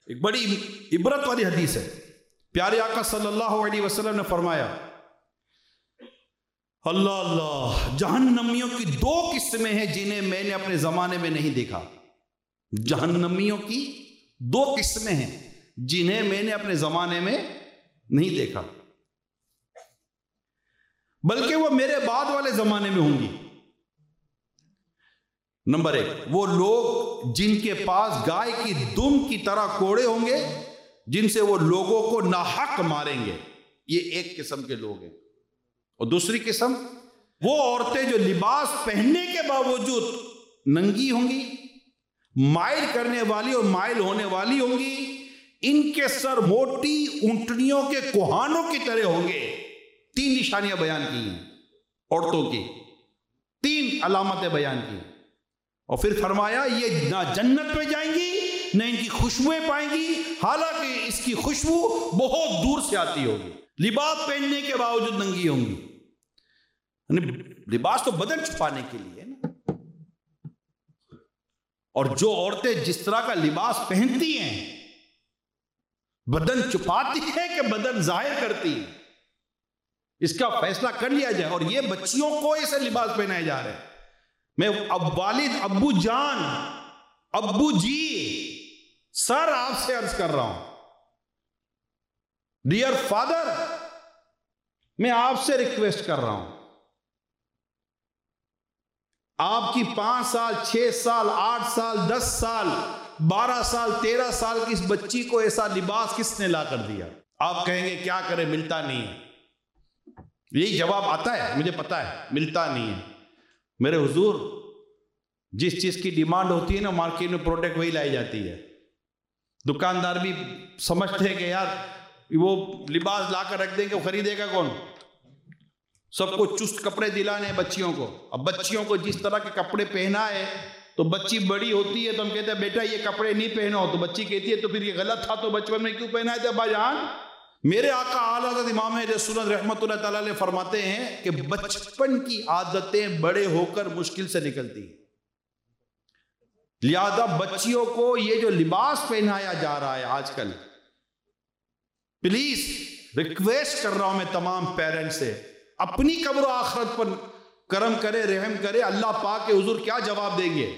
ایک بڑی عبرت والی حدیث ہے. پیارے آقا صلی اللہ علیہ وسلم نے فرمایا اللہ اللہ، جہنمیوں کی 2 قسمیں ہیں جنہیں میں نے اپنے زمانے میں نہیں دیکھا. جہنمیوں کی 2 قسمیں ہیں جنہیں میں نے اپنے زمانے میں نہیں دیکھا، بلکہ وہ میرے بعد والے زمانے میں ہوں گی. نمبر 1، وہ لوگ جن کے پاس گائے کی دم کی طرح کوڑے ہوں گے، جن سے وہ لوگوں کو ناحق ماریں گے. یہ ایک قسم کے لوگ ہیں. اور دوسری قسم وہ عورتیں جو لباس پہننے کے باوجود ننگی ہوں گی، مائل کرنے والی اور مائل ہونے والی ہوں گی. ان کے سر موٹی اونٹنیوں کے کوہانوں کی طرح ہوں گے. 3 نشانیاں بیان کی ہیں عورتوں کی، 3 علامتیں بیان کی. اور پھر فرمایا یہ نہ جنت میں جائیں گی نہ ان کی خوشبوئیں پائیں گی، حالانکہ اس کی خوشبو بہت دور سے آتی ہوگی. لباس پہننے کے باوجود ننگی ہوں گی. لباس تو بدن چھپانے کے لیے نا. اور جو عورتیں جس طرح کا لباس پہنتی ہیں، بدن چھپاتی ہیں کہ بدن ظاہر کرتی ہیں، اس کا فیصلہ کر لیا جائے. اور یہ بچیوں کو ایسے لباس پہنائے جا رہے ہیں. میں اب والد، ابو جان، ابو جی، سر آپ سے عرض کر رہا ہوں، ڈیئر فادر، میں آپ سے ریکویسٹ کر رہا ہوں، آپ کی 5 سال 6 سال 8 سال 10 سال 12 سال 13 سال کی اس بچی کو ایسا لباس کس نے لا کر دیا؟ آپ کہیں گے کیا کرے، ملتا نہیں ہے. یہی جواب آتا ہے، مجھے پتا ہے، ملتا نہیں ہے. میرے حضور، جس چیز کی ڈیمانڈ ہوتی ہے نا مارکیٹ میں پروڈکٹ وہی لائی جاتی ہے. دکاندار بھی سمجھتے ہیں کہ یار وہ لباس لا کر رکھ دیں گے، وہ خریدے گا کون؟ سب کو چست کپڑے دلانے بچیوں کو. اب بچیوں کو جس طرح کے کپڑے پہنا ہے تو بچی بڑی ہوتی ہے تو ہم کہتے ہیں بیٹا یہ کپڑے نہیں پہنو، تو بچی کہتی ہے تو پھر یہ غلط تھا تو بچپن میں کیوں پہنائے تھے ابا جان؟ میرے آقا اعلیٰ حضرت امام اہل سنت رحمۃ اللہ تعالیٰ علیہ فرماتے ہیں کہ بچپن کی عادتیں بڑے ہو کر مشکل سے نکلتی ہیں. لہذا بچیوں کو یہ جو لباس پہنایا جا رہا ہے آج کل، پلیز ریکویسٹ کر رہا ہوں میں تمام پیرنٹس سے، اپنی قبر و آخرت پر کرم کرے، رحم کرے. اللہ پاک کے حضور کیا جواب دیں گے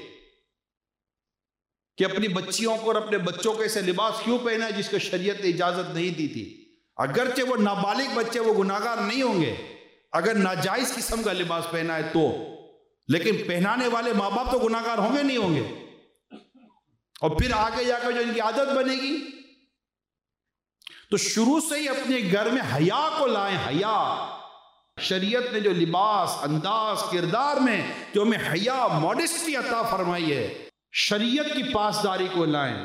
کہ اپنی بچیوں کو اور اپنے بچوں کو ایسے لباس کیوں پہنا ہے جس کو شریعت نے اجازت نہیں دی تھی. اگرچہ وہ نابالغ بچے، وہ گناہگار نہیں ہوں گے اگر ناجائز قسم کا لباس پہنا ہے تو، لیکن پہنانے والے ماں باپ تو گناہگار ہوں گے نہیں ہوں گے. اور پھر آگے جا کر جو ان کی عادت بنے گی، تو شروع سے ہی اپنے گھر میں حیا کو لائیں. حیا، شریعت نے جو لباس، انداز، کردار میں جو ہمیں حیا، ماڈسٹی عطا فرمائی ہے، شریعت کی پاسداری کو لائیں.